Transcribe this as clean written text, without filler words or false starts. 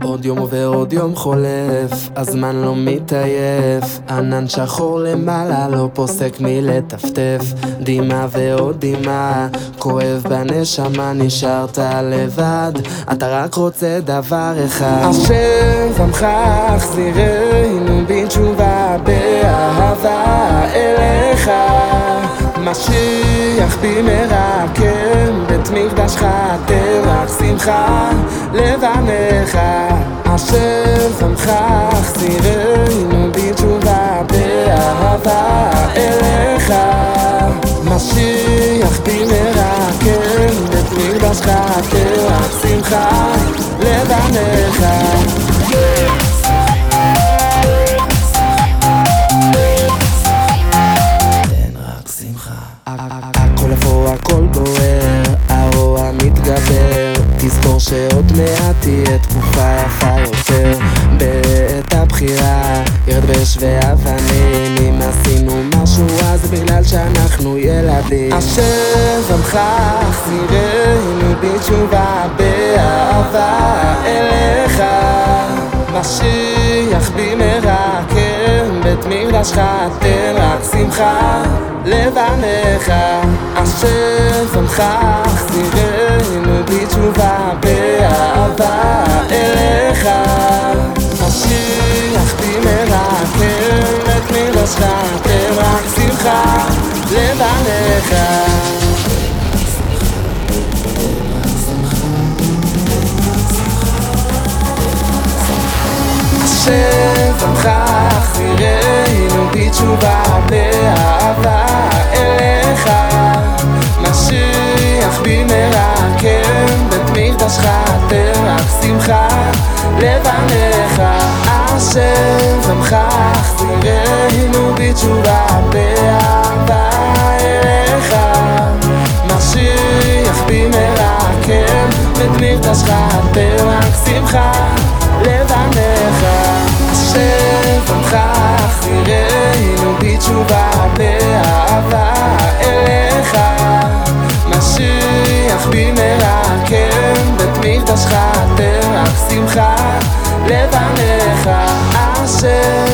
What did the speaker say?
עוד יום ועוד יום חולף, הזמן לא מתעייף, ענן שחור למעלה לא פוסק מלטפטף, דמעה ועוד דמעה, כואב בנשמה, נשארת לבד, אתה רק רוצה דבר אחד. השם עמך החזירנו בתשובה, באהבה אליך, משיח במהרה, כן, בית מקדשך תרח שמחה לבניך. השם עמך החזירנו בתשובה, באהבה אליך, משיח במהרה, כן, בית מקדשך תרח שמחה לבניך. הכל אפור, הכל בוער, הרוע מתגבר, תזכור שעוד מעט תהיה תקופה יפה יותר. בעת הבחירה ירד באש ואבנים, אם עשינו משהו אז זה בגלל שאנחנו ילדים. השם עמך החזירנו בתשובה, באהבה אליך, משיח במהרה, כן, בית מקדשך תרח שמחה לבניך. השם עמך החזירנו בתשובה, באהבה אליך, משיח במהרה, כן, בית מקדשך תרח שמחה לבניך. השם עמך החזירנו בתשובה, באהבה אליך, משיח במהרה, כן, בית מקדשך תרח שמחה לבניך. השם עמך החזירנו בתשובה, באהבה אליך, משיח במהרה, כן, בית מקדשך תרח שמחה לבניך. השם עמך החזירנו בתשובה, באהבה אליך, משיח במהרה, כן, בית מקדשך תרח שמחה לבניך. השם